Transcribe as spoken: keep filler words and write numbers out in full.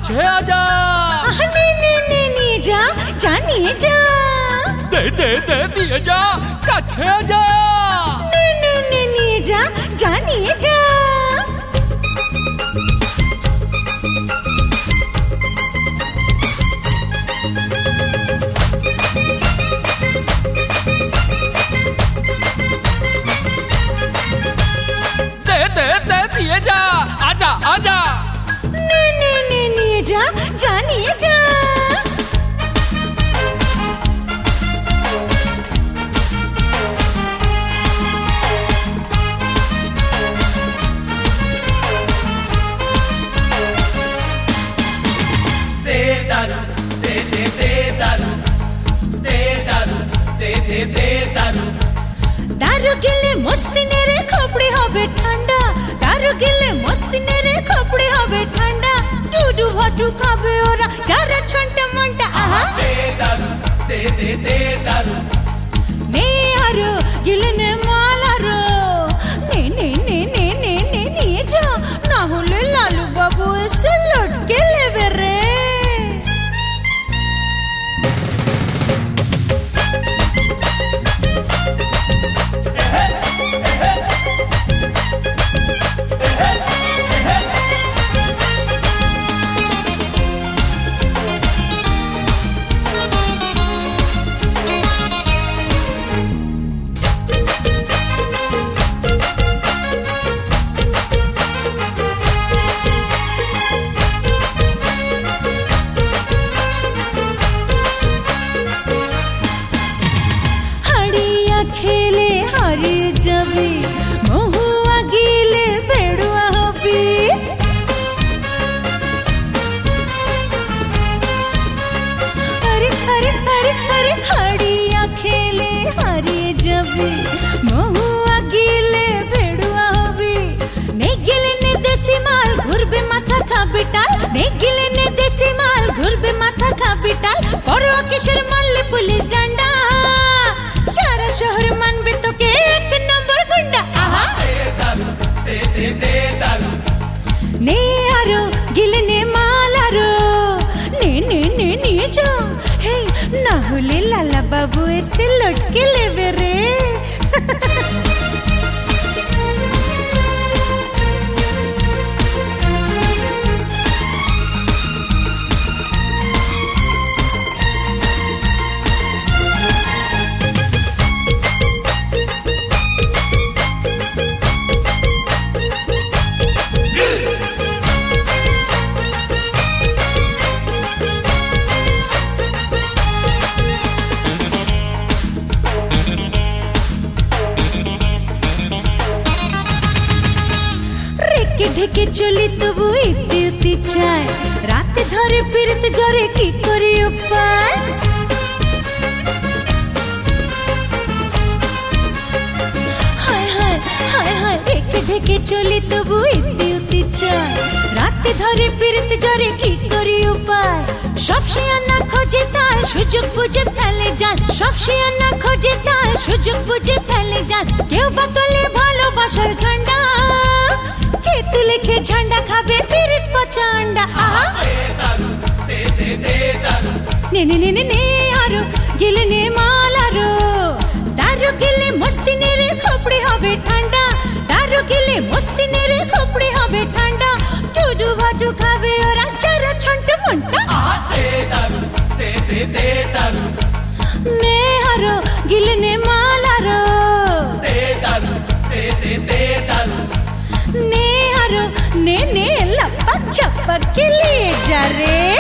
কাছে আজা। নে নে নে নিয়ে যা, যা নিয়ে যা। দে দে দে দিয়ে যা, কাছে আজা। নে নে নে নিয়ে যা, যা নিয়ে যা। দে দে দে দিয়ে যা, আজা আজা। নে নে নে নিয়ে যা, যা নিয়ে যা। দে দারু, দে দে দে দারু, দে দারু, দে দে দে দারু। দারু গেলে মস্তি নেড়ে খোপড়ি হবে ঠান্ডা, দারু গেলে মস্তি নেড়ে খোপড়ি হবে ঠান্ডা। টুডু ভাটু খাবে ওরা যারা ছন্টা মন্টা। আহা দে দারু, দে দে দে দারু। নে আরো গিলে নে মাল আরো। নে নে নে নে নে নে নিয়ে যা, না হলে লালু বাবু এসে লটকে নেবে রে। খেলে হারিয়ে যাবি, মহুয়া গিলে বেড়ুয়া হবি। আরে আরে আরে আরে হারিয়া খেলে হারিয়ে যাবি, মহুয়া গিলে বেড়ুয়া হবি। নে গেলে নে দেশি মাল ঘুরবে মাথা খাবে টাল, নে গেলে নে দেশি মাল ঘুরবে মাথা খাবে টাল। পরোয়া কিসের মারলে পুলিশ ডান্ডা, সারা শহর মানবে তোকে এক নম্বর গুন্ডা। আহা দে দারু, দে দে দে দারু। নে আরো গিলে নে মাল আরো। নে নে নে নিয়ে যা, হে না হলে লালা বাবু এসে লটকে নেবে রে। ঢেকে চলি তবু ইতি উতি চায়, রাতে ধরে ফিরতে ঝরে কি করি উপায়। হায় হায় হায় হায় ঢেকে ঢেকে চলি তবু ইতি উতি চায়, রাতে ধরে ফিরতে ঝরে কি করি উপায়। সব শিয়ানা খোঁজে তার সুযোগ বুঝে ফেলে যান, সব শিয়ানা খোঁজে তার সুযোগ বুঝে ফেলে যান। কেউ বা তোলে ভালোবাসার ঝান্ডা, যে তুলেছে ঝান্ডা খাবে ফিরিত পচা আন্ডা। আহা দে দারু, দে দে দে দারু। নে নে নে নে নে আরো গিলে নে মাল আরো। দারু গিলে মস্তি নেড়ে খোপড়ি হবে ঠান্ডা, দারু গিলে মস্তি নেড়ে খোপড়ি হবে ঠান্ডা। টুডু ভাটু খাবে ওরা যারা ছন্টা মন্টা। দে দারু, দে দে দে দারু। নে আরো গিলে নে মাল আরো। দে দারু, দে দে দে দারু। নে আরো নে নে লপক ছপक के लिए जा रे।